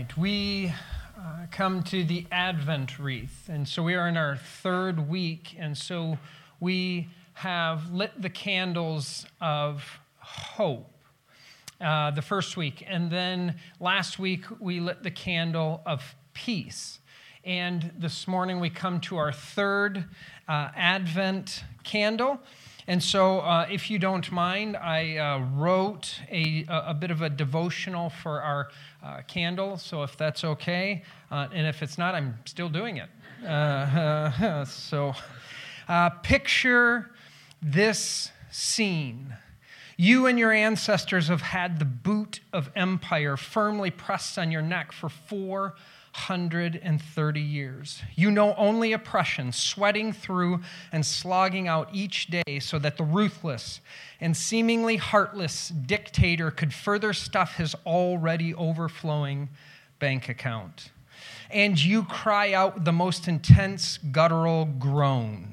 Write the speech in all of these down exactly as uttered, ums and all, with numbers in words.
right, we uh, come to the Advent wreath, and so we are in our third week, and so we have lit the candles of hope uh, the first week, and then last week we lit the candle of peace, and this morning we come to our third uh, Advent candle. And so, uh, if you don't mind, I uh, wrote a, a bit of a devotional for our uh, candle, so if that's okay, uh, and if it's not, I'm still doing it. Uh, uh, so, uh, picture this scene. You and your ancestors have had the boot of empire firmly pressed on your neck for four hundred thirty years. You know only oppression, sweating through and slogging out each day so that the ruthless and seemingly heartless dictator could further stuff his already overflowing bank account. And you cry out the most intense guttural groan.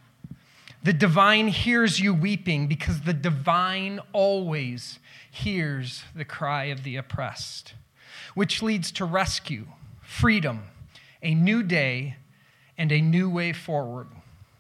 The divine hears you weeping because the divine always hears the cry of the oppressed, which leads to rescue, freedom, a new day, and a new way forward.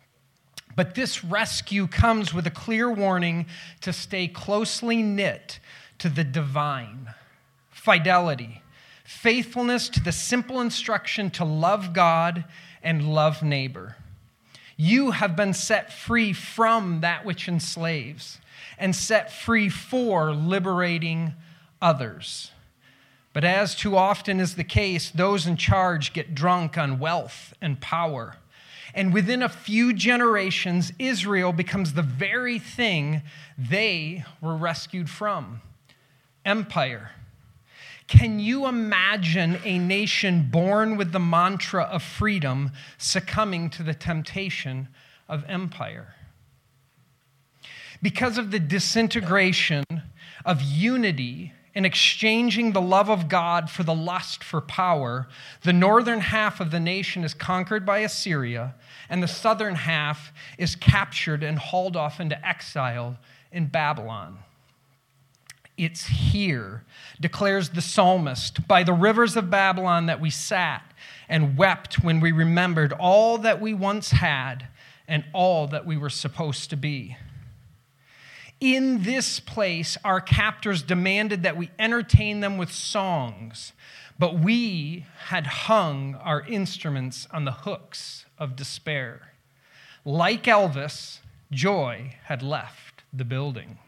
But this rescue comes with a clear warning to stay closely knit to the divine. Fidelity, faithfulness to the simple instruction to love God and love neighbor. You have been set free from that which enslaves and set free for liberating others. But as too often is the case, those in charge get drunk on wealth and power. And within a few generations, Israel becomes the very thing they were rescued from: empire. Can you imagine a nation born with the mantra of freedom succumbing to the temptation of empire? Because of the disintegration of unity and exchanging the love of God for the lust for power, the northern half of the nation is conquered by Assyria, and the southern half is captured and hauled off into exile in Babylon. It's here, declares the psalmist, by the rivers of Babylon that we sat and wept when we remembered all that we once had and all that we were supposed to be. In this place, our captors demanded that we entertain them with songs, but we had hung our instruments on the hooks of despair. Like Elvis, joy had left the building.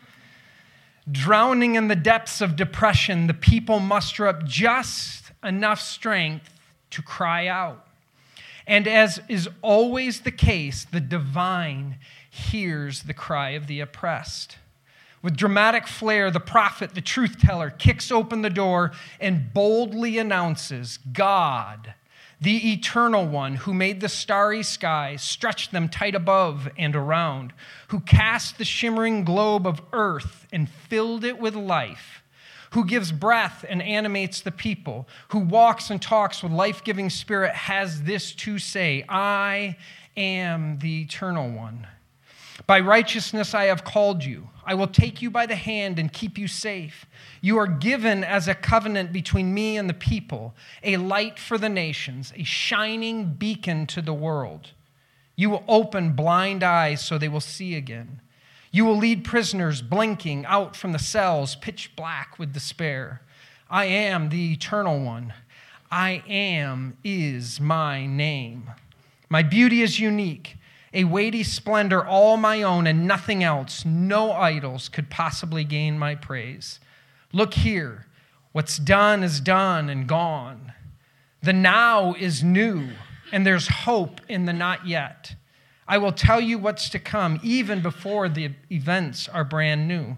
Drowning in the depths of depression, the people muster up just enough strength to cry out. And as is always the case, the divine hears the cry of the oppressed. With dramatic flair, the prophet, the truth teller, kicks open the door and boldly announces, God, the eternal one who made the starry skies, stretched them tight above and around, who cast the shimmering globe of earth and filled it with life, who gives breath and animates the people, who walks and talks with life-giving spirit, has this to say: I am the eternal one. By righteousness I have called you. I will take you by the hand and keep you safe. You are given as a covenant between me and the people, a light for the nations, a shining beacon to the world. You will open blind eyes so they will see again. You will lead prisoners blinking out from the cells, pitch black with despair. I am the eternal one. I am is my name. My beauty is unique. A weighty splendor all my own and nothing else. No idols could possibly gain my praise. Look here. What's done is done and gone. The now is new, and there's hope in the not yet. I will tell you what's to come, even before the events are brand new.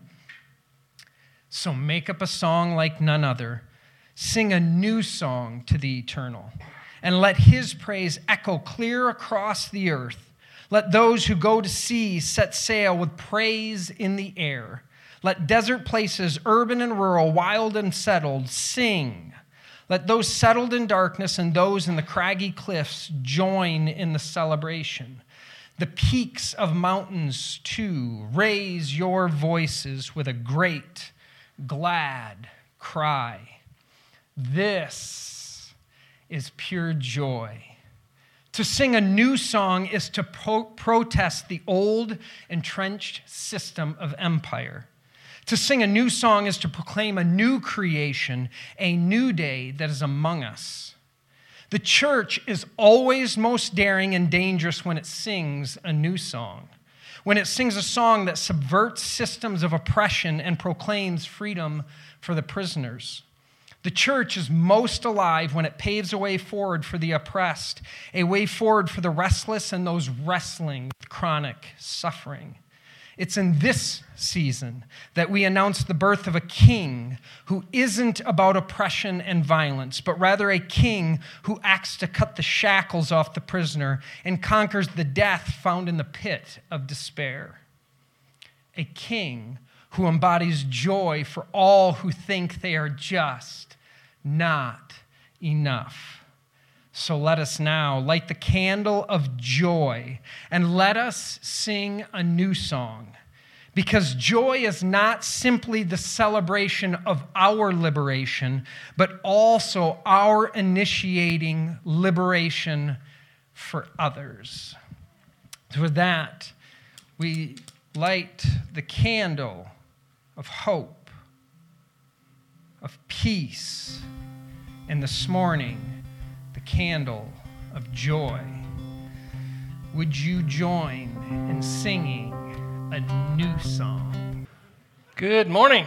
So make up a song like none other. Sing a new song to the eternal, and let his praise echo clear across the earth. Let those who go to sea set sail with praise in the air. Let desert places, urban and rural, wild and settled, sing. Let those settled in darkness and those in the craggy cliffs join in the celebration. The peaks of mountains, too, raise your voices with a great, glad cry. This is pure joy. To sing a new song is to pro- protest the old, entrenched system of empire. To sing a new song is to proclaim a new creation, a new day that is among us. The church is always most daring and dangerous when it sings a new song, when it sings a song that subverts systems of oppression and proclaims freedom for the prisoners. The church is most alive when it paves a way forward for the oppressed, a way forward for the restless and those wrestling with chronic suffering. It's in this season that we announce the birth of a king who isn't about oppression and violence, but rather a king who acts to cut the shackles off the prisoner and conquers the death found in the pit of despair. A king who embodies joy for all who think they are just not enough. So let us now light the candle of joy and let us sing a new song. Because joy is not simply the celebration of our liberation, but also our initiating liberation for others. So with that, we light the candle of hope, of peace, and this morning, the candle of joy. Would you join in singing a new song? Good morning.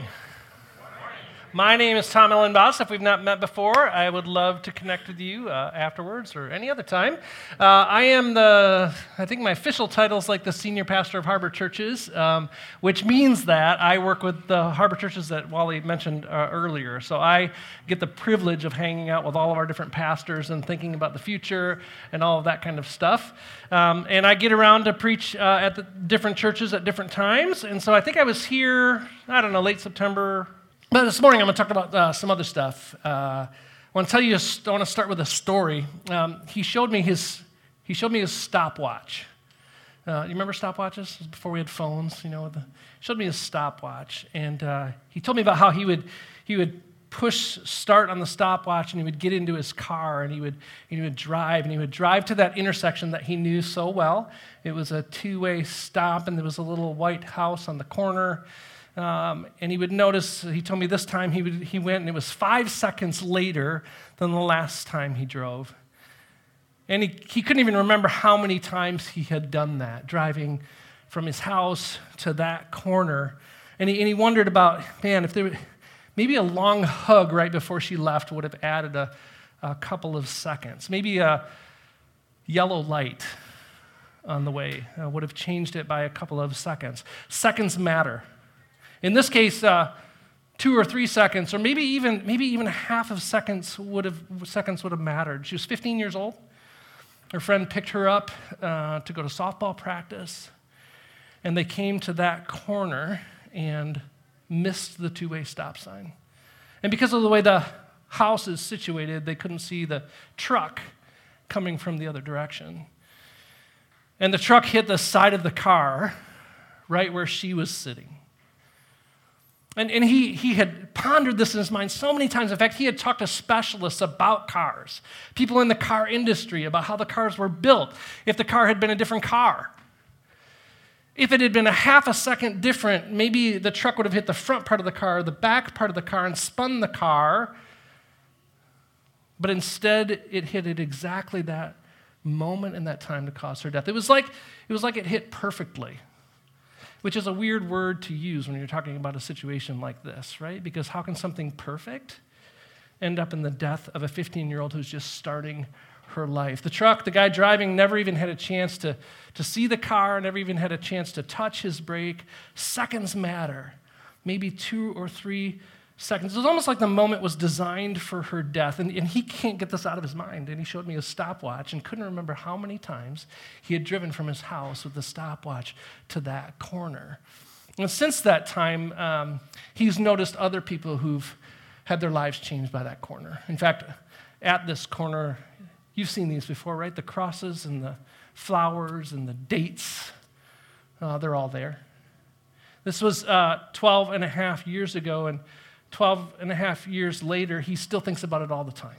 My name is Tom Ellenboss. If we've not met before, I would love to connect with you uh, afterwards or any other time. Uh, I am the, I think my official title is like the senior pastor of Harbor Churches, um, which means that I work with the Harbor Churches that Wally mentioned uh, earlier. So I get the privilege of hanging out with all of our different pastors and thinking about the future and all of that kind of stuff. Um, and I get around to preach uh, at the different churches at different times. And so I think I was here, I don't know, late September. But this morning I'm going to talk about uh, some other stuff. Uh, I want to tell you. A, I want to start with a story. Um, he showed me his. He showed me his stopwatch. Uh, you remember stopwatches? This was before we had phones. You know, the, showed me his stopwatch, and uh, he told me about how he would he would push start on the stopwatch, and he would get into his car, and he would he would drive, and he would drive to that intersection that he knew so well. It was a two-way stop, and there was a little white house on the corner. Um, and he would notice, he told me this time he would, he went and it was five seconds later than the last time he drove. And he, he couldn't even remember how many times he had done that, driving from his house to that corner. And he, and he wondered about, man, if there were, maybe a long hug right before she left would have added a, a couple of seconds. Maybe a yellow light on the way uh, would have changed it by a couple of seconds. Seconds matter. In this case, uh, two or three seconds, or maybe even maybe even a half of seconds would have seconds would have mattered. She was fifteen years old. Her friend picked her up uh, to go to softball practice, and they came to that corner and missed the two-way stop sign. And because of the way the house is situated, they couldn't see the truck coming from the other direction. And the truck hit the side of the car right where she was sitting. And, and he, he had pondered this in his mind so many times. In fact, he had talked to specialists about cars, people in the car industry, about how the cars were built, if the car had been a different car. If it had been a half a second different, maybe the truck would have hit the front part of the car, the back part of the car, and spun the car. But instead, it hit at exactly that moment and that time to cause her death. It was like it was like it hit perfectly. Which is a weird word to use when you're talking about a situation like this, right? Because how can something perfect end up in the death of a fifteen-year-old who's just starting her life? The truck, the guy driving, never even had a chance to, to see the car, never even had a chance to touch his brake. Seconds matter, maybe two or three seconds. It was almost like the moment was designed for her death, and, and he can't get this out of his mind. And he showed me a stopwatch and couldn't remember how many times he had driven from his house with the stopwatch to that corner. And since that time, um, he's noticed other people who've had their lives changed by that corner. In fact, at this corner, you've seen these before, right? The crosses and the flowers and the dates, uh, they're all there. This was uh, twelve and a half years ago, and twelve and a half years later, he still thinks about it all the time.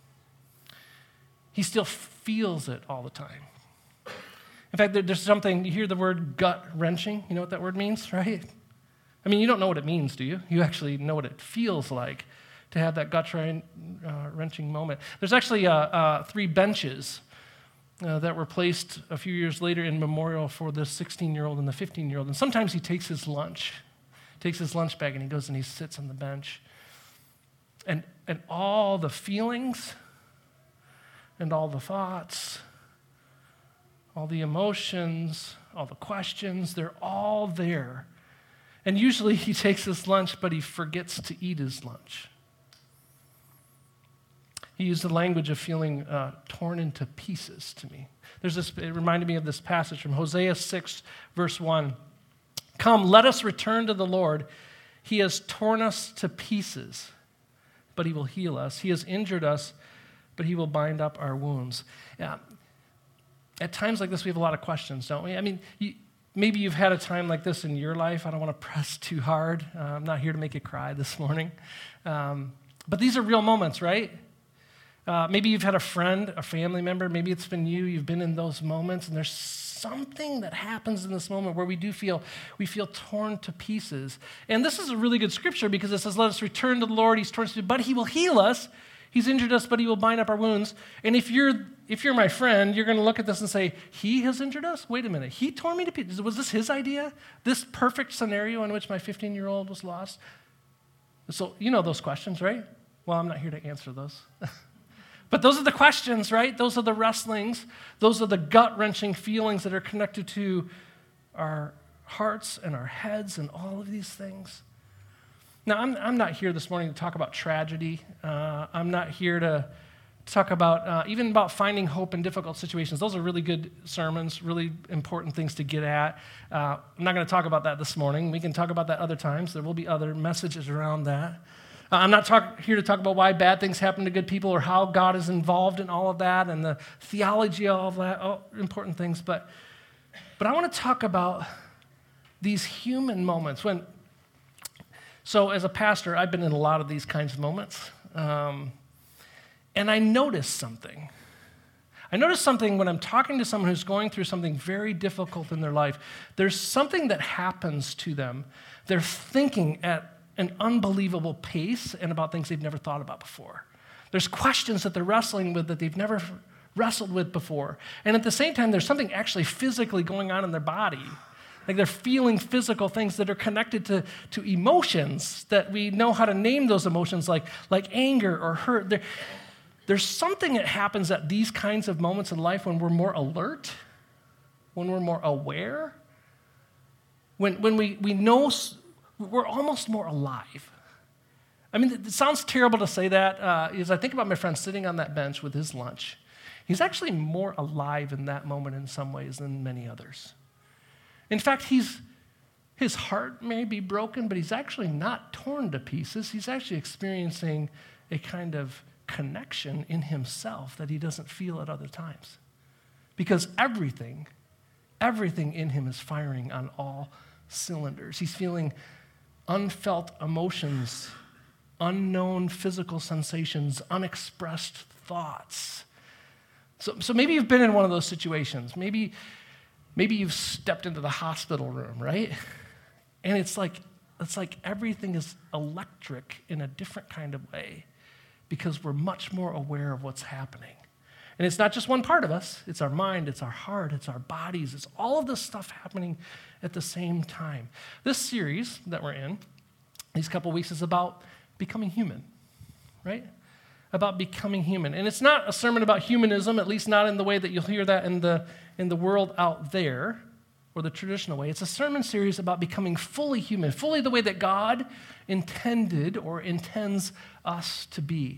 He still feels it all the time. In fact, there's something, you hear the word gut-wrenching? You know what that word means, right? I mean, you don't know what it means, do you? You actually know what it feels like to have that gut-wrenching moment. There's actually uh, uh, three benches uh, that were placed a few years later in memorial for the sixteen-year-old and the fifteen-year-old. And sometimes he takes his lunch, takes his lunch bag, and he goes and he sits on the bench. And, and all the feelings and all the thoughts, all the emotions, all the questions, they're all there. And usually he takes his lunch, but he forgets to eat his lunch. He used the language of feeling uh, torn into pieces to me. There's this, it reminded me of this passage from Hosea six, verse one. Come, let us return to the Lord. He has torn us to pieces, but he will heal us. He has injured us, but he will bind up our wounds. Yeah. At times like this, we have a lot of questions, don't we? I mean, you, maybe you've had a time like this in your life. I don't want to press too hard. Uh, I'm not here to make you cry this morning. Um, but these are real moments, right? Uh, maybe you've had a friend, a family member. Maybe it's been you. You've been in those moments, and there's something that happens in this moment where we do feel, we feel torn to pieces. And this is a really good scripture because it says, let us return to the Lord. He's torn to pieces, but he will heal us. He's injured us, but he will bind up our wounds. And if you're if you're my friend, you're going to look at this and say, he has injured us? Wait a minute. He tore me to pieces. Was this his idea? This perfect scenario in which my fifteen-year-old was lost? So you know those questions, right? Well, I'm not here to answer those. But those are the questions, right? Those are the wrestlings. Those are the gut-wrenching feelings that are connected to our hearts and our heads and all of these things. Now, I'm, I'm not here this morning to talk about tragedy. Uh, I'm not here to talk about, uh, even about finding hope in difficult situations. Those are really good sermons, really important things to get at. Uh, I'm not going to talk about that this morning. We can talk about that other times. There will be other messages around that. Uh, I'm not talk, here to talk about why bad things happen to good people or how God is involved in all of that and the theology of all of that, all important things. But, but I want to talk about these human moments when... So as a pastor, I've been in a lot of these kinds of moments, um, and I noticed something. I noticed something when I'm talking to someone who's going through something very difficult in their life. There's something that happens to them. They're thinking at an unbelievable pace and about things they've never thought about before. There's questions that they're wrestling with that they've never wrestled with before. And at the same time, there's something actually physically going on in their body. Like they're feeling physical things that are connected to, to emotions that we know how to name those emotions, like, like anger or hurt. There, there's something that happens at these kinds of moments in life when we're more alert, when we're more aware, when, when we, we know we're almost more alive. I mean, it sounds terrible to say that. Uh, as I think about my friend sitting on that bench with his lunch, he's actually more alive in that moment in some ways than many others. In fact, he's, his heart may be broken, but he's actually not torn to pieces. He's actually experiencing a kind of connection in himself that he doesn't feel at other times. Because everything, everything in him is firing on all cylinders. He's feeling unfelt emotions, unknown physical sensations, unexpressed thoughts. So, so maybe you've been in one of those situations. Maybe... Maybe you've stepped into the hospital room, right? And it's like it's like everything is electric in a different kind of way because we're much more aware of what's happening. And it's not just one part of us. It's our mind, it's our heart, it's our bodies. It's all of this stuff happening at the same time. This series that we're in, these couple weeks, is about becoming human, right? About becoming human. And it's not a sermon about humanism, at least not in the way that you'll hear that in the in the world out there, or the traditional way. It's a sermon series about becoming fully human, fully the way that God intended or intends us to be.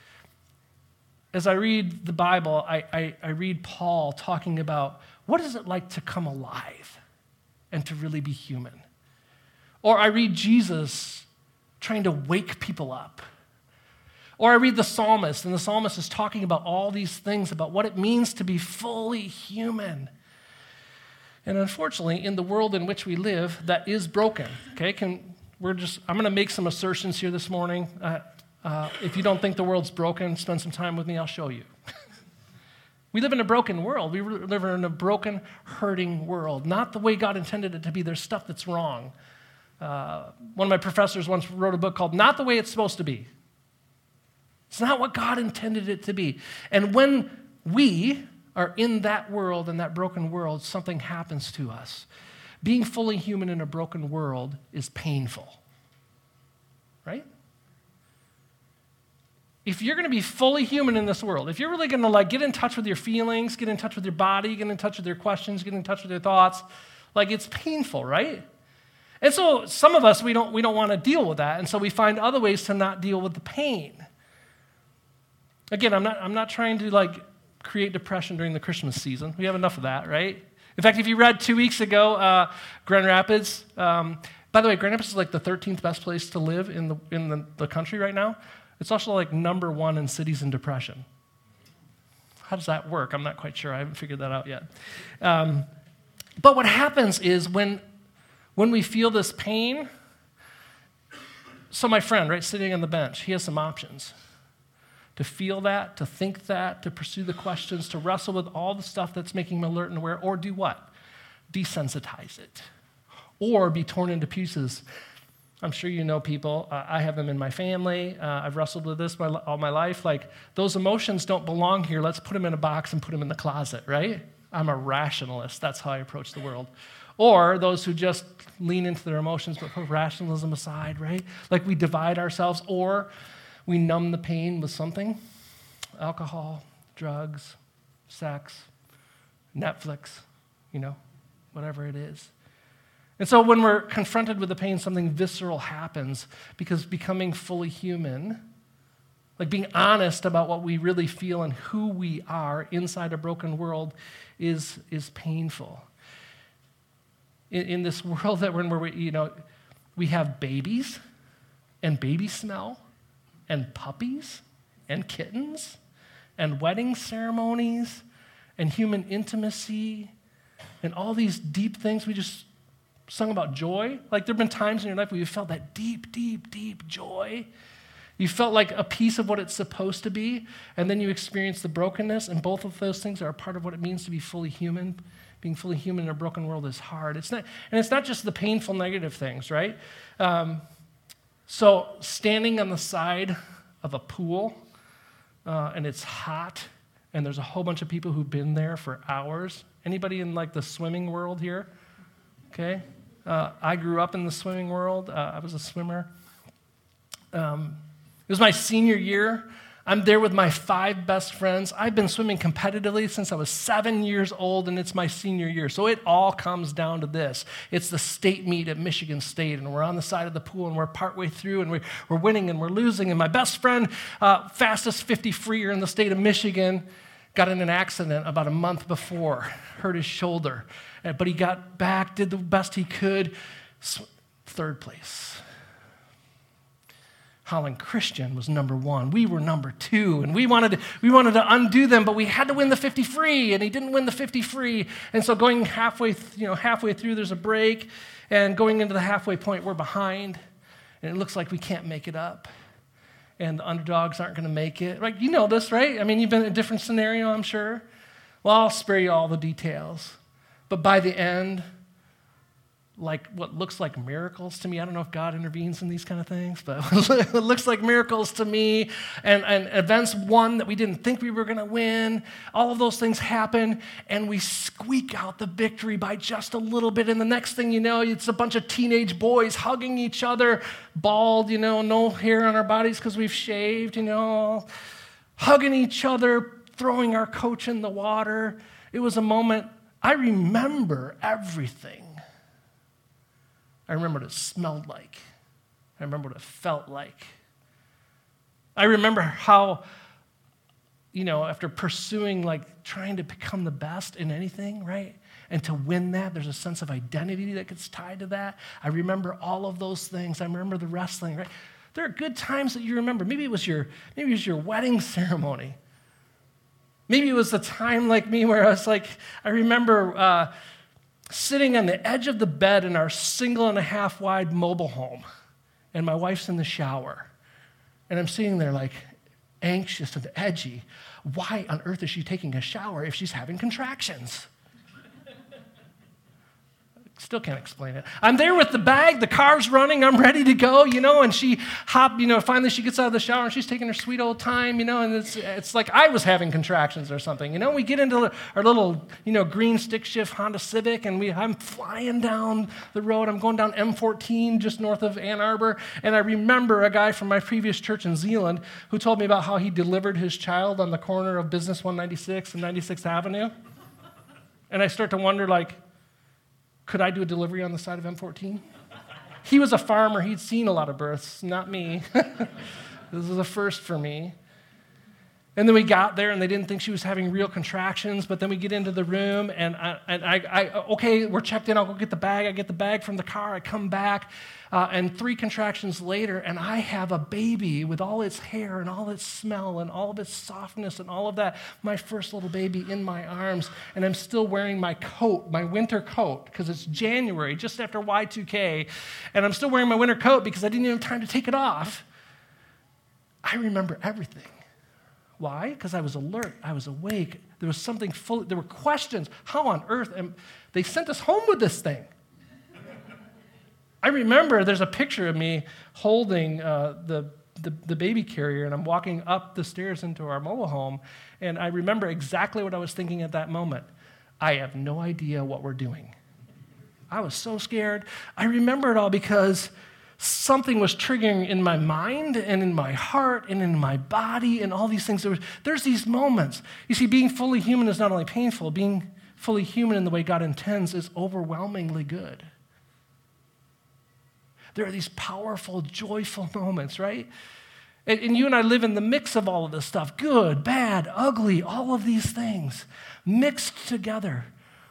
As I read the Bible, I, I, I read Paul talking about what is it like to come alive and to really be human. Or I read Jesus trying to wake people up. Or I read the psalmist, and the psalmist is talking about all these things, about what it means to be fully human. And unfortunately, in the world in which we live, that is broken. Okay, Can we're just, I'm going to make some assertions here this morning. Uh, uh, if you don't think the world's broken, spend some time with me, I'll show you. We live in a broken world. We live in a broken, hurting world. Not the way God intended it to be. There's stuff that's wrong. Uh, one of my professors once wrote a book called Not the Way It's Supposed to Be. It's not what God intended it to be. And when we are in that world, in that broken world, something happens to us. Being fully human in a broken world is painful. Right? If you're going to be fully human in this world, if you're really going to like get in touch with your feelings, get in touch with your body, get in touch with your questions, get in touch with your thoughts, like it's painful, right? And so some of us, we don't, we don't want to deal with that, and so we find other ways to not deal with the pain. Again, I'm not, I'm not trying to like create depression during the Christmas season. We have enough of that, right? In fact, if you read two weeks ago, uh, Grand Rapids, um, by the way, Grand Rapids is like the thirteenth best place to live in the, in the, the country right now. It's also like number one in cities in depression. How does that work? I'm not quite sure. I haven't figured that out yet. Um, but what happens is when, when we feel this pain, so my friend, right, sitting on the bench, he has some options. To feel that, to think that, to pursue the questions, to wrestle with all the stuff that's making him alert and aware, or do what? Desensitize it. Or be torn into pieces. I'm sure you know people. Uh, I have them in my family. Uh, I've wrestled with this my, all my life. Like, those emotions don't belong here. Let's put them in a box and put them in the closet, right? I'm a rationalist. That's how I approach the world. Or those who just lean into their emotions but put rationalism aside, right? Like we divide ourselves, or we numb the pain with something. Alcohol, drugs, sex, Netflix, you know, whatever it is. And so when we're confronted with the pain, something visceral happens, because becoming fully human, like being honest about what we really feel and who we are inside a broken world, is, is painful. In, in this world that we're in, where we, you know, we have babies and baby smell and puppies and kittens and wedding ceremonies and human intimacy and all these deep things. We just sung about joy. Like, there have been times in your life where you felt that deep, deep, deep joy. You felt like a piece of what it's supposed to be, and then you experience the brokenness, and both of those things are a part of what it means to be fully human. Being fully human in a broken world is hard. It's not, and it's not just the painful negative things, right? Um, so standing on the side of a pool, uh, and it's hot, and there's a whole bunch of people who've been there for hours. Anybody in like the swimming world here? Okay. Uh, I grew up in the swimming world. Uh, I was a swimmer. Um, it was my senior year. I'm there with my five best friends. I've been swimming competitively since I was seven years old, and it's my senior year. So it all comes down to this. It's the state meet at Michigan State, and we're on the side of the pool, and we're partway through, and we're, we're winning, and we're losing. And my best friend, uh, fastest fifty freer in the state of Michigan, got in an accident about a month before, hurt his shoulder. But he got back, did the best he could, third place. Holland Christian was number one. We were number two, and we wanted to, we wanted to undo them, but we had to win the fifty free, and he didn't win the fifty free. And so going halfway, you know, halfway through, there's a break, and going into the halfway point, we're behind, and it looks like we can't make it up, and the underdogs aren't going to make it. Right? You know this, right? I mean, you've been in a different scenario, I'm sure. Well, I'll spare you all the details. But by the end, like what looks like miracles to me, I don't know if God intervenes in these kind of things, but it looks like miracles to me, and, and events won that we didn't think we were going to win. All of those things happen, and we squeak out the victory by just a little bit, and the next thing you know, it's a bunch of teenage boys hugging each other, bald, you know, no hair on our bodies because we've shaved, you know, hugging each other, throwing our coach in the water. It was a moment. I remember everything. I remember what it smelled like. I remember what it felt like. I remember how, you know, after pursuing, like, trying to become the best in anything, right? And to win that, there's a sense of identity that gets tied to that. I remember all of those things. I remember the wrestling, right? There are good times that you remember. Maybe it was your, maybe it was your wedding ceremony. Maybe it was the time like me where I was like, I remember uh, sitting on the edge of the bed in our single and a half wide mobile home. and my wife's in the shower. And I'm sitting there like anxious and edgy. Why on earth is she taking a shower if she's having contractions? Still can't explain it. I'm there with the bag, the car's running, I'm ready to go, you know, and she hop, you know, finally she gets out of the shower and she's taking her sweet old time, you know, and it's it's like I was having contractions or something, you know. We get into our little, you know, green stick shift Honda Civic, and we I'm flying down the road. I'm going down M fourteen just north of Ann Arbor, and I remember a guy from my previous church in Zeeland who told me about how he delivered his child on the corner of Business one ninety-six and ninety-sixth Avenue. And I start to wonder, like, could I do a delivery on the side of M fourteen? He was a farmer. He'd seen a lot of births, not me. This was a first for me. And then we got there, and they didn't think she was having real contractions, but then we get into the room, and I, and I, I okay, we're checked in. I'll go get the bag. I get the bag from the car. I come back, uh, and three contractions later, and I have a baby with all its hair and all its smell and all of its softness and all of that, my first little baby in my arms, and I'm still wearing my coat, my winter coat, because it's January, just after Y two K, and I'm still wearing my winter coat because I didn't even have time to take it off. I remember everything. Why? Because I was alert. I was awake. There was something full. There were questions. How on earth? And they sent us home with this thing. I remember there's a picture of me holding uh, the, the the baby carrier, and I'm walking up the stairs into our mobile home, and I remember exactly what I was thinking at that moment. I have no idea what we're doing. I was so scared. I remember it all because something was triggering in my mind and in my heart and in my body and all these things. There was, there's these moments. You see, being fully human is not only painful, being fully human in the way God intends is overwhelmingly good. There are these powerful, joyful moments, right? And, and you and I live in the mix of all of this stuff, good, bad, ugly, all of these things mixed together.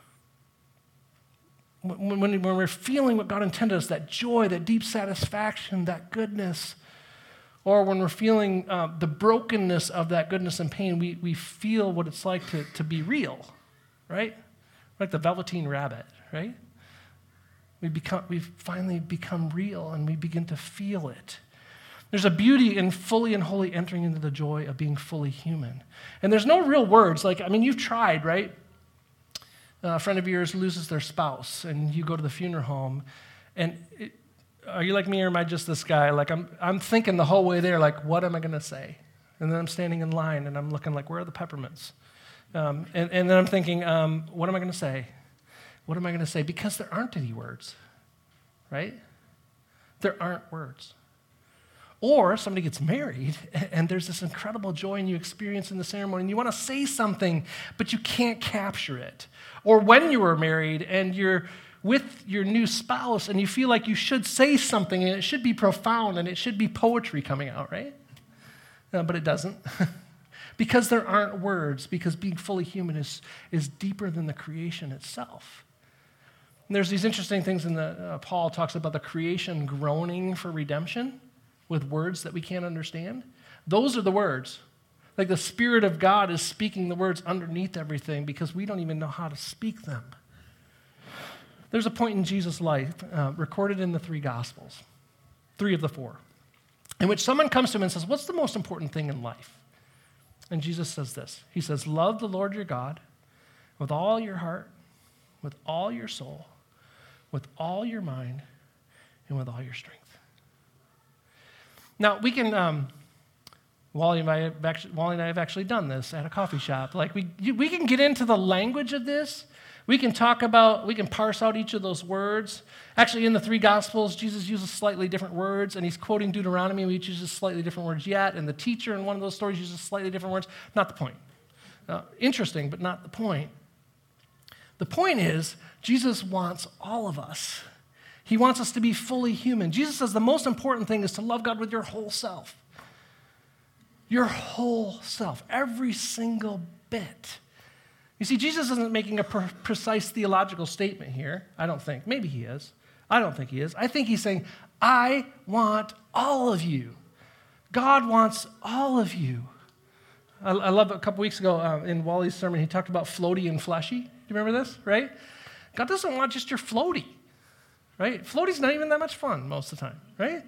When, when, when we're feeling what God intended us, that joy, that deep satisfaction, that goodness, or when we're feeling uh, the brokenness of that goodness and pain, we, we feel what it's like to, to be real, right? Like the Velveteen Rabbit, right? We become, we finally become real, and we begin to feel it. There's a beauty in fully and wholly entering into the joy of being fully human. And there's no real words. Like, I mean, you've tried, right? A friend of yours loses their spouse, and you go to the funeral home, and it, are you like me, or am I just this guy? Like, I'm I'm thinking the whole way there, like, what am I going to say? And then I'm standing in line, and I'm looking like, where are the peppermints? Um, and, and then I'm thinking, um, what am I going to say? What am I going to say? Because there aren't any words, right? There aren't words. Or somebody gets married, and there's this incredible joy and you experience in the ceremony, and you want to say something, but you can't capture it. Or when you were married, and you're with your new spouse, and you feel like you should say something, and it should be profound, and it should be poetry coming out, right? Uh, but it doesn't. Because there aren't words, because being fully human is, is deeper than the creation itself. And there's these interesting things in the, uh, Paul talks about the creation groaning for redemption, with words that we can't understand. Those are the words. Like the Spirit of God is speaking the words underneath everything because we don't even know how to speak them. There's a point in Jesus' life, uh, recorded in the three Gospels, three of the four, in which someone comes to him and says, what's the most important thing in life? And Jesus says this. He says, love the Lord your God with all your heart, with all your soul, with all your mind, and with all your strength. Now, we can, um, Wally, and I have actually, Wally and I have actually done this at a coffee shop. Like, we we can get into the language of this. We can talk about, we can parse out each of those words. Actually, in the three Gospels, Jesus uses slightly different words, and he's quoting Deuteronomy, which uses slightly different words yet, and the teacher in one of those stories uses slightly different words. Not the point. Uh, interesting, but not the point. The point is, Jesus wants all of us. He wants us to be fully human. Jesus says the most important thing is to love God with your whole self. Your whole self, every single bit. You see, Jesus isn't making a pre- precise theological statement here, I don't think. Maybe he is. I don't think he is. I think he's saying, I want all of you. God wants all of you. I, I love a couple weeks ago uh, in Wally's sermon, he talked about floaty and fleshy. Do you remember this, right? God doesn't want just your floaty. Right? Floaty's not even that much fun most of the time, right?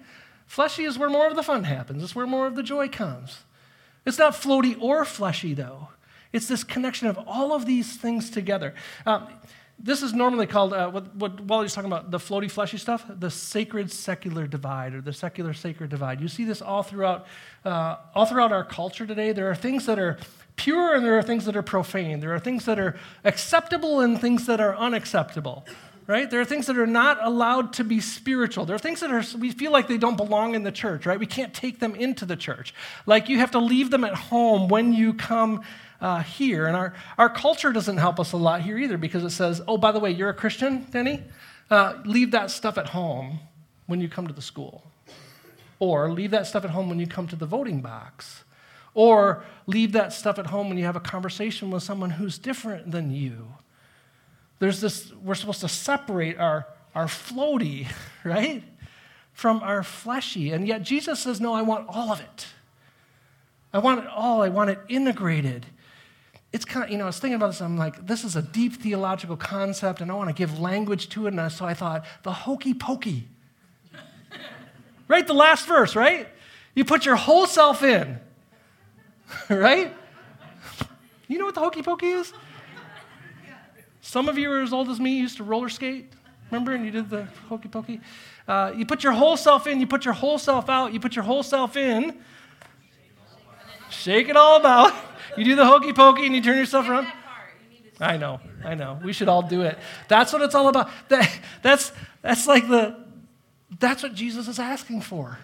Fleshy is where more of the fun happens. It's where more of the joy comes. It's not floaty or fleshy, though. It's this connection of all of these things together. Um, this is normally called, uh, what, what Wally's talking about, the floaty, fleshy stuff, the sacred secular divide, or the secular sacred divide. You see this all throughout, uh, all throughout our culture today. There are things that are pure and there are things that are profane. There are things that are acceptable and things that are unacceptable. Right? There are things that are not allowed to be spiritual. There are things that are, we feel like they don't belong in the church, right? We can't take them into the church. Like you have to leave them at home when you come uh, here. And our, our culture doesn't help us a lot here either, because it says, oh, by the way, you're a Christian, Denny? Uh, leave that stuff at home when you come to the school. Or leave that stuff at home when you come to the voting box. Or leave that stuff at home when you have a conversation with someone who's different than you. There's this, we're supposed to separate our, our floaty, right, from our fleshy. And yet Jesus says, no, I want all of it. I want it all. I want it integrated. It's kind of, you know, I was thinking about this. I'm like, this is a deep theological concept, and I want to give language to it. And so I thought, the hokey pokey. Right? The last verse, right? You put your whole self in. Right? You know what the hokey pokey is? Some of you are as old as me, you used to roller skate, remember, and you did the hokey pokey. Uh, you put your whole self in, you put your whole self out, you put your whole self in, shake it all about. You do the hokey pokey and you turn yourself around. I know, I know. We should all do it. That's what it's all about. That, that's, that's like the, that's what Jesus is asking for.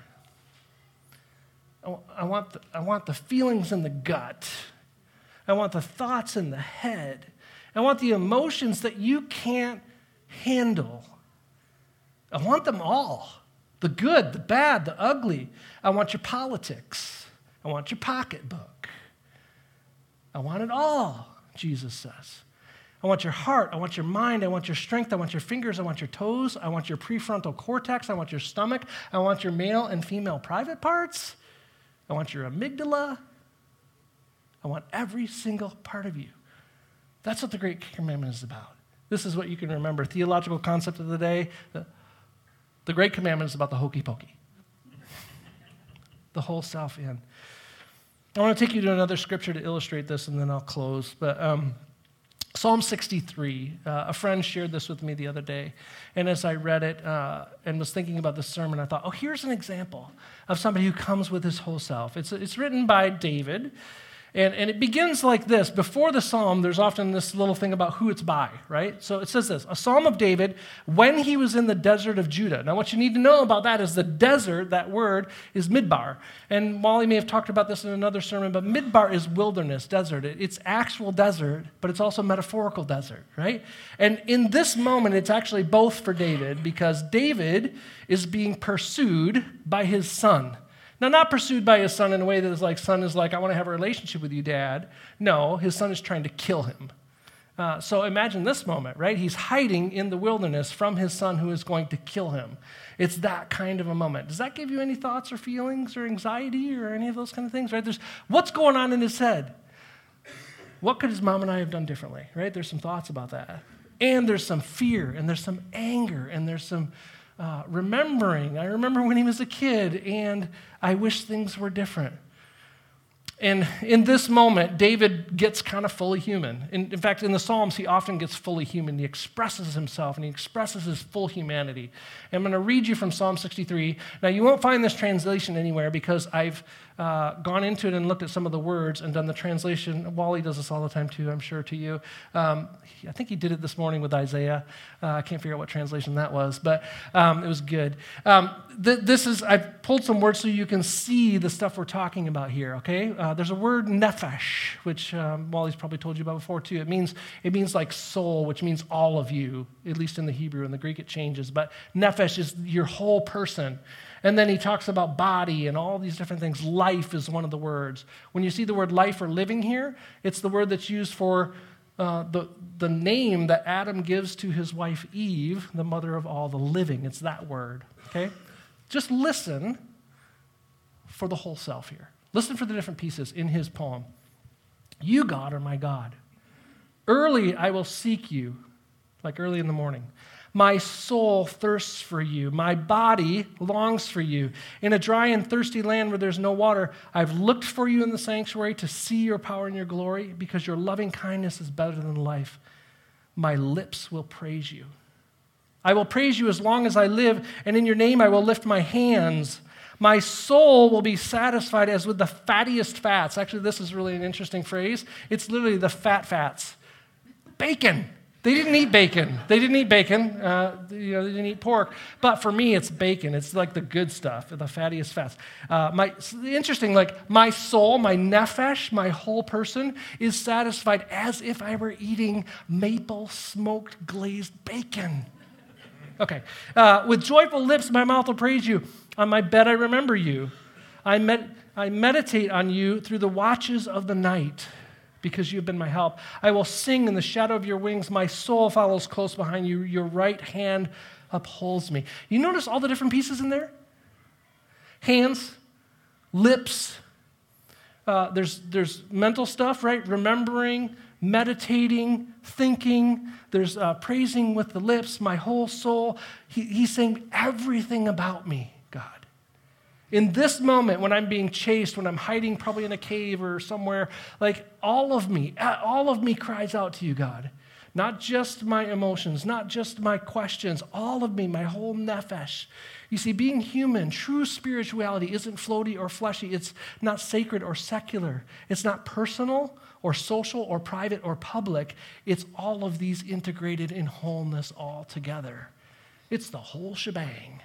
I, I, want the, I want the feelings in the gut. I want the thoughts in the head. I want the emotions that you can't handle. I want them all. The good, the bad, the ugly. I want your politics. I want your pocketbook. I want it all, Jesus says. I want your heart. I want your mind. I want your strength. I want your fingers. I want your toes. I want your prefrontal cortex. I want your stomach. I want your male and female private parts. I want your amygdala. I want every single part of you. That's what the Great Commandment is about. This is what you can remember. Theological concept of the day. The, the Great Commandment is about the hokey pokey. The whole self in. I want to take you to another scripture to illustrate this, and then I'll close. But um, Psalm sixty-three, uh, a friend shared this with me the other day. And as I read it uh, and was thinking about this sermon, I thought, oh, here's an example of somebody who comes with his whole self. It's, it's written by David. And, and it begins like this. Before the psalm, there's often this little thing about who it's by, right? So it says this, a psalm of David when he was in the desert of Judah. Now, what you need to know about that is the desert, that word, is midbar. And Wally may have talked about this in another sermon, but midbar is wilderness, desert. It's actual desert, but it's also metaphorical desert, right? And in this moment, it's actually both for David, because David is being pursued by his son. Now, not pursued by his son in a way that is like, son is like, I want to have a relationship with you, Dad. No, his son is trying to kill him. Uh, so imagine this moment, right? He's hiding in the wilderness from his son who is going to kill him. It's that kind of a moment. Does that give you any thoughts or feelings or anxiety or any of those kind of things, right? There's what's going on in his head? What could his mom and I have done differently, right? There's some thoughts about that. And there's some fear, and there's some anger, and there's some Uh, remembering. I remember when he was a kid, and I wish things were different. And in this moment, David gets kind of fully human. In, in fact, in the Psalms, he often gets fully human. He expresses himself, and he expresses his full humanity. And I'm going to read you from Psalm sixty-three. Now, you won't find this translation anywhere because I've uh, gone into it and looked at some of the words and done the translation. Wally does this all the time, too, I'm sure, to you. Um, I think he did it this morning with Isaiah. Uh, I can't figure out what translation that was, but um, it was good. Um, th- this is, I've pulled some words so you can see the stuff we're talking about here, okay? Uh, there's a word nephesh, which um, Wally's probably told you about before, too. It means, it means like soul, which means all of you, at least in the Hebrew. In the Greek, it changes, but nephesh is your whole person. And then he talks about body and all these different things. Life is one of the words. When you see the word life or living here, it's the word that's used for uh, the, the name that Adam gives to his wife Eve, the mother of all the living. It's that word, okay? Just listen for the whole self here. Listen for the different pieces in his poem. You, God, are my God. Early I will seek you, like early in the morning. My soul thirsts for you. My body longs for you. In a dry and thirsty land where there's no water, I've looked for you in the sanctuary to see your power and your glory, because your loving kindness is better than life. My lips will praise you. I will praise you as long as I live, and in your name I will lift my hands. My soul will be satisfied as with the fattiest fats. Actually, this is really an interesting phrase. It's literally the fat fats. Bacon. They didn't eat bacon. They didn't eat bacon. Uh, you know, they didn't eat pork. But for me, it's bacon. It's like the good stuff, the fattiest fats. Uh, my interesting, like my soul, my nephesh, my whole person is satisfied as if I were eating maple smoked glazed bacon. Okay. Uh, with joyful lips, my mouth will praise you. On my bed, I remember you. I med- I meditate on you through the watches of the night, because you have been my help. I will sing in the shadow of your wings. My soul follows close behind you. Your right hand upholds me. You notice all the different pieces in there? Hands, lips. Uh, there's, there's mental stuff, right? Remembering, meditating, thinking. There's uh, praising with the lips, my whole soul. He, he's saying everything about me, God. In this moment, when I'm being chased, when I'm hiding probably in a cave or somewhere, like all of me, all of me cries out to you, God. Not just my emotions, not just my questions, all of me, my whole nephesh. You see, being human, true spirituality isn't floaty or fleshy. It's not sacred or secular. It's not personal or social or private or public. It's all of these integrated in wholeness all together. It's the whole shebang.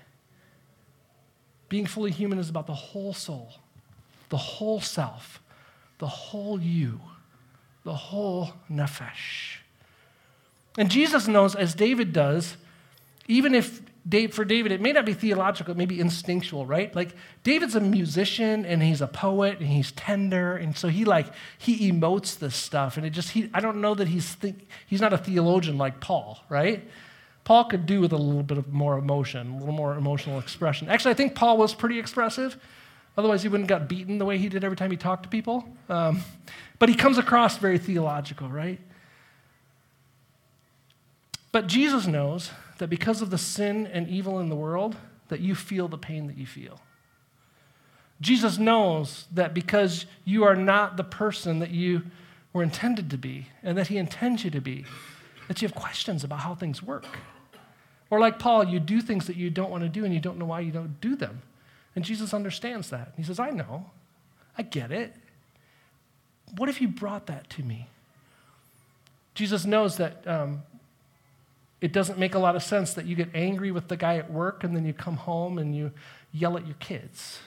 Being fully human is about the whole soul, the whole self, the whole you, the whole nephesh. And Jesus knows, as David does, even if Dave, for David, it may not be theological, it may be instinctual, right? Like David's a musician and he's a poet and he's tender, and so he like he emotes this stuff, and it just he I don't know that he's think, he's not a theologian like Paul, right? Paul could do with a little bit of more emotion, a little more emotional expression. Actually, I think Paul was pretty expressive. Otherwise, he wouldn't have got beaten the way he did every time he talked to people. Um, but he comes across very theological, right? But Jesus knows that because of the sin and evil in the world, that you feel the pain that you feel. Jesus knows that because you are not the person that you were intended to be, and that he intends you to be, that you have questions about how things work. Or like Paul, you do things that you don't want to do and you don't know why you don't do them. And Jesus understands that. He says, I know. I get it. What if you brought that to me? Jesus knows that um, it doesn't make a lot of sense that you get angry with the guy at work and then you come home and you yell at your kids.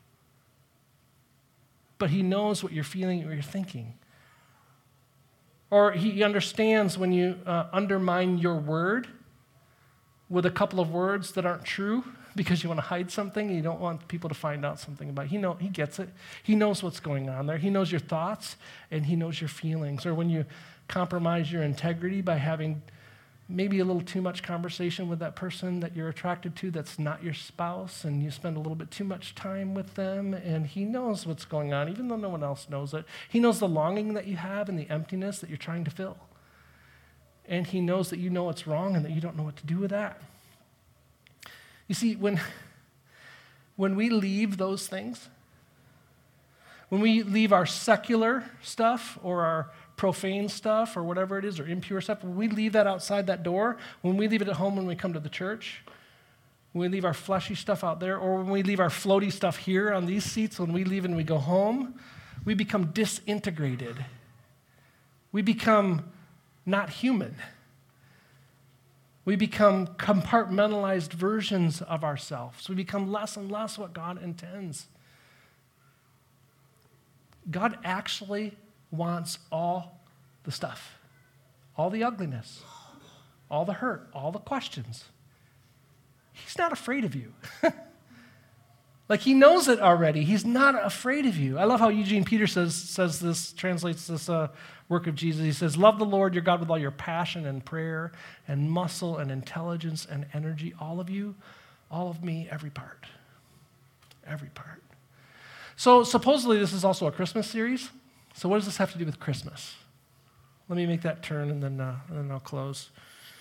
But he knows what you're feeling, what you're thinking. Or he understands when you uh, undermine your word with a couple of words that aren't true because you want to hide something and you don't want people to find out something about it. He know, he gets it. He knows what's going on there. He knows your thoughts and he knows your feelings. Or when you compromise your integrity by having maybe a little too much conversation with that person that you're attracted to that's not your spouse, and you spend a little bit too much time with them, and he knows what's going on, even though no one else knows it. He knows the longing that you have and the emptiness that you're trying to fill. And he knows that you know it's wrong and that you don't know what to do with that. You see, when, when we leave those things, when we leave our secular stuff or our profane stuff or whatever it is, or impure stuff, when we leave that outside that door, when we leave it at home when we come to the church, when we leave our fleshy stuff out there, or when we leave our floaty stuff here on these seats, when we leave and we go home, we become disintegrated. We become not human. We become compartmentalized versions of ourselves. We become less and less what God intends. God actually wants all the stuff, all the ugliness, all the hurt, all the questions. He's not afraid of you. Like, he knows it already. He's not afraid of you. I love how Eugene Peterson says, says this, translates this uh, work of Jesus. He says, love the Lord your God with all your passion and prayer and muscle and intelligence and energy, all of you, all of me, every part, every part. So supposedly this is also a Christmas series. So what does this have to do with Christmas? Let me make that turn and then, uh, and then I'll close.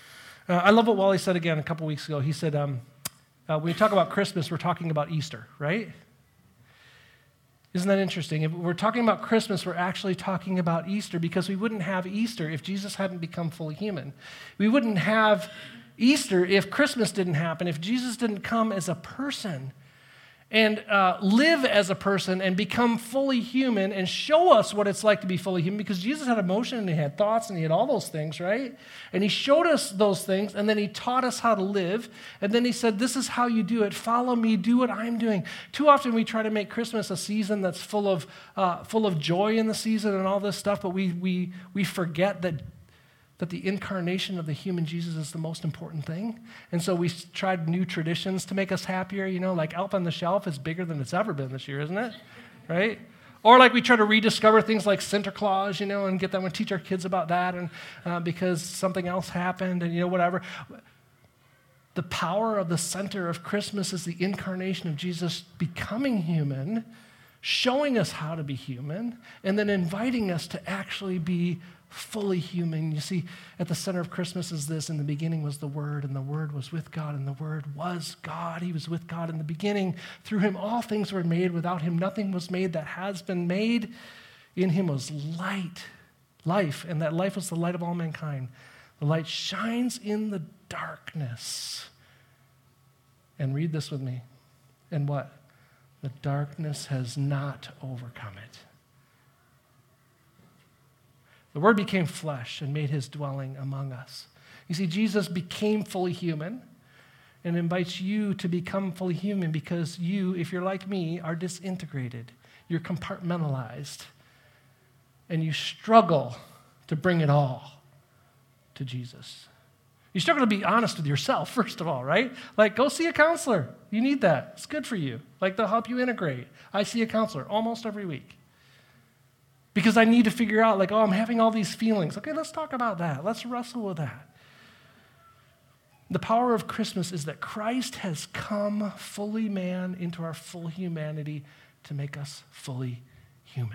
Uh, I love what Wally said again a couple weeks ago. He said, um, uh, when we talk about Christmas, we're talking about Easter, right? Isn't that interesting? If we're talking about Christmas, we're actually talking about Easter because we wouldn't have Easter if Jesus hadn't become fully human. We wouldn't have Easter if Christmas didn't happen, if Jesus didn't come as a person and uh, live as a person and become fully human and show us what it's like to be fully human, because Jesus had emotion and he had thoughts and he had all those things, right? And he showed us those things, and then he taught us how to live, and then he said, this is how you do it. Follow me, do what I'm doing. Too often we try to make Christmas a season that's full of uh, full of joy in the season and all this stuff, but we we we forget that that the incarnation of the human Jesus is the most important thing. And so we tried new traditions to make us happier, you know, like Elf on the Shelf is bigger than it's ever been this year, isn't it? Right? Or like we try to rediscover things like Santa Claus, you know, and get them and teach our kids about that and uh, because something else happened and, you know, whatever. The power of the center of Christmas is the incarnation of Jesus becoming human, showing us how to be human, and then inviting us to actually be fully human. You see, at the center of Christmas is this: in the beginning was the Word, and the Word was with God, and the Word was God. He was with God in the beginning. Through him all things were made. Without him nothing was made that has been made. In him was light, life, and that life was the light of all mankind. The light shines in the darkness. And read this with me. And what? The darkness has not overcome it. The Word became flesh and made his dwelling among us. You see, Jesus became fully human and invites you to become fully human because you, if you're like me, are disintegrated. You're compartmentalized. And you struggle to bring it all to Jesus. You struggle to be honest with yourself, first of all, right? Like, go see a counselor. You need that. It's good for you. Like, they'll help you integrate. I see a counselor almost every week. Because I need to figure out, like, oh, I'm having all these feelings. Okay, let's talk about that. Let's wrestle with that. The power of Christmas is that Christ has come fully man into our full humanity to make us fully human.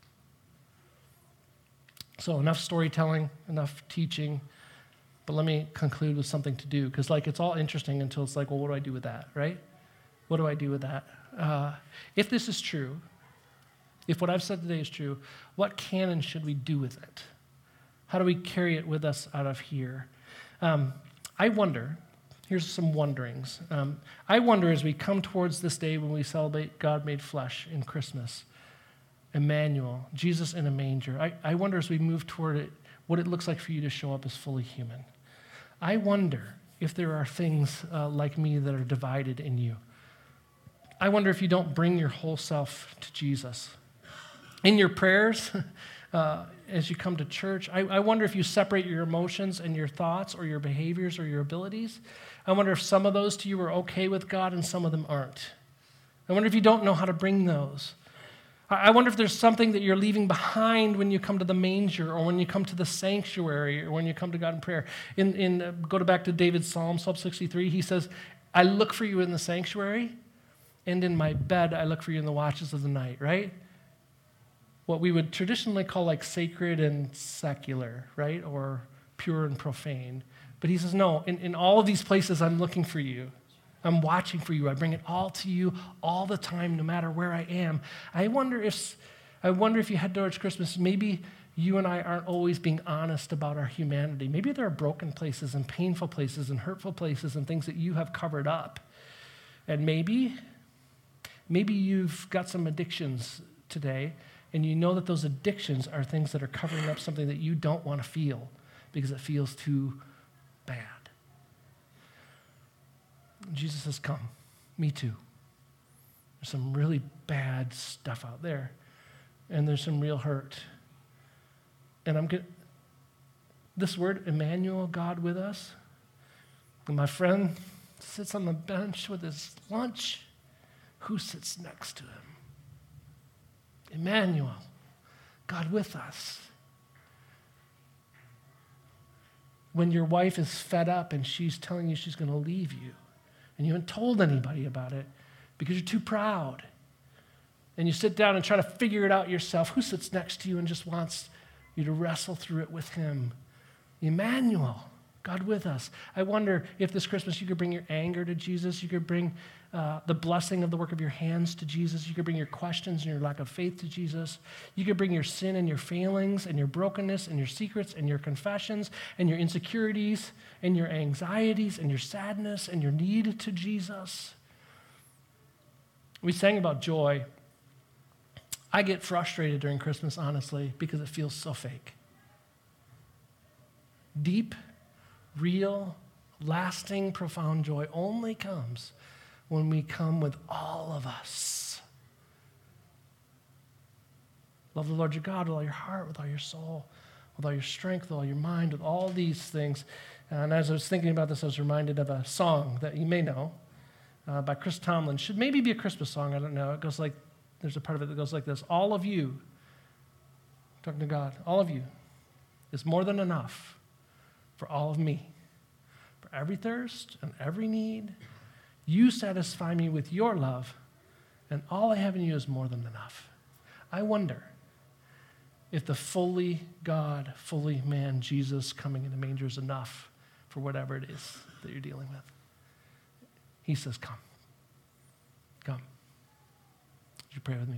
So enough storytelling, enough teaching, but let me conclude with something to do, because, like, it's all interesting until it's like, well, what do I do with that, right? What do I do with that? Uh, if this is true, if what I've said today is true, what can and should we do with it? How do we carry it with us out of here? Um, I wonder, here's some wonderings. Um, I wonder as we come towards this day when we celebrate God made flesh in Christmas, Emmanuel, Jesus in a manger, I, I wonder as we move toward it, what it looks like for you to show up as fully human. I wonder if there are things uh, like me that are divided in you. I wonder if you don't bring your whole self to Jesus. In your prayers, uh, as you come to church, I, I wonder if you separate your emotions and your thoughts or your behaviors or your abilities. I wonder if some of those to you are okay with God and some of them aren't. I wonder if you don't know how to bring those. I, I wonder if there's something that you're leaving behind when you come to the manger or when you come to the sanctuary or when you come to God in prayer. In, in uh, go to back to David's Psalm, Psalm sixty-three, he says, I look for you in the sanctuary, and in my bed I look for you in the watches of the night, right? What we would traditionally call like sacred and secular, right? Or pure and profane. But he says, no, in, in all of these places, I'm looking for you. I'm watching for you. I bring it all to you all the time, no matter where I am. I wonder if, I wonder if you head towards Christmas, maybe you and I aren't always being honest about our humanity. Maybe there are broken places and painful places and hurtful places and things that you have covered up. And maybe, maybe you've got some addictions today, and you know that those addictions are things that are covering up something that you don't want to feel because it feels too bad. Jesus has come. Me too. There's some really bad stuff out there, and there's some real hurt. And I'm good. This word, Emmanuel, God with us, and my friend sits on the bench with his lunch. Who sits next to him? Emmanuel, God with us. When your wife is fed up and she's telling you she's going to leave you, and you haven't told anybody about it because you're too proud, and you sit down and try to figure it out yourself, who sits next to you and just wants you to wrestle through it with him? Emmanuel, God with us. I wonder if this Christmas you could bring your anger to Jesus. You could bring uh, the blessing of the work of your hands to Jesus. You could bring your questions and your lack of faith to Jesus. You could bring your sin and your failings and your brokenness and your secrets and your confessions and your insecurities and your anxieties and your sadness and your need to Jesus. We sang about joy. I get frustrated during Christmas, honestly, because it feels so fake. Deep, real, lasting, profound joy only comes when we come with all of us. Love the Lord your God with all your heart, with all your soul, with all your strength, with all your mind, with all these things. And as I was thinking about this, I was reminded of a song that you may know uh, by Chris Tomlin. Should maybe be a Christmas song, I don't know. It goes like, there's a part of it that goes like this. All of you, talking to God, all of you is more than enough for all of me. For every thirst and every need, you satisfy me with your love, and all I have in you is more than enough. I wonder if the fully God, fully man Jesus coming in a manger is enough for whatever it is that you're dealing with. He says, come. Come. Would you pray with me?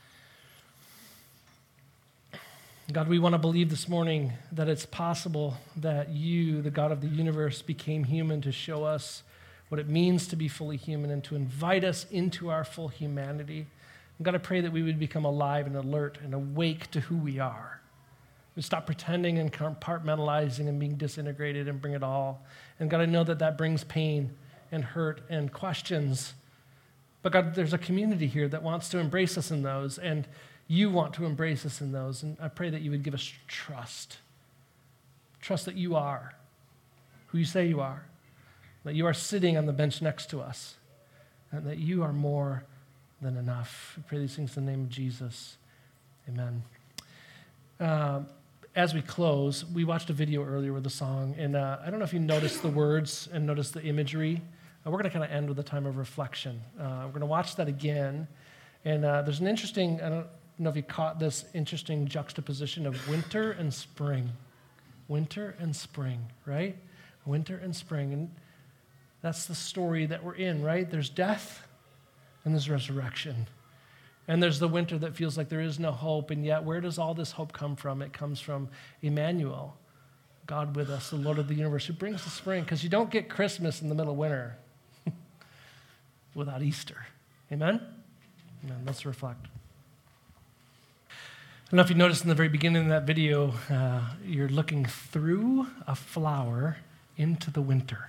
God, we want to believe this morning that it's possible that you, the God of the universe, became human to show us what it means to be fully human and to invite us into our full humanity. And God, I pray that we would become alive and alert and awake to who we are. We stop pretending and compartmentalizing and being disintegrated and bring it all. And God, I know that that brings pain and hurt and questions. But God, there's a community here that wants to embrace us in those, and you want to embrace us in those. And I pray that you would give us trust. Trust that you are who you say you are, that you are sitting on the bench next to us, and that you are more than enough. I pray these things in the name of Jesus. Amen. Uh, as we close, we watched a video earlier with the song, and uh, I don't know if you noticed the words and noticed the imagery. Uh, we're going to kind of end with a time of reflection. Uh, we're going to watch that again, and uh, there's an interesting, I don't know if you caught this interesting juxtaposition of winter and spring. Winter and spring, right? Winter and spring, and that's the story that we're in, right? There's death, and there's resurrection. And there's the winter that feels like there is no hope, and yet where does all this hope come from? It comes from Emmanuel, God with us, the Lord of the universe, who brings the spring, because you don't get Christmas in the middle of winter without Easter. Amen? Amen. Let's reflect. I don't know if you noticed in the very beginning of that video, uh, you're looking through a flower into the winter.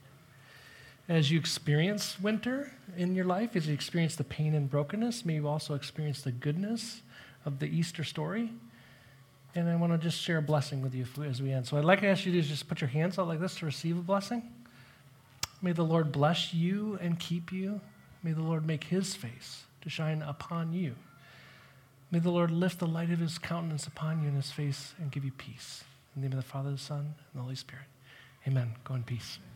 As you experience winter in your life, as you experience the pain and brokenness, may you also experience the goodness of the Easter story. And I want to just share a blessing with you as we end. So I'd like to ask you to just put your hands out like this to receive a blessing. May the Lord bless you and keep you. May the Lord make his face to shine upon you. May the Lord lift the light of his countenance upon you in his face and give you peace. In the name of the Father, the Son, and the Holy Spirit. Amen. Go in peace.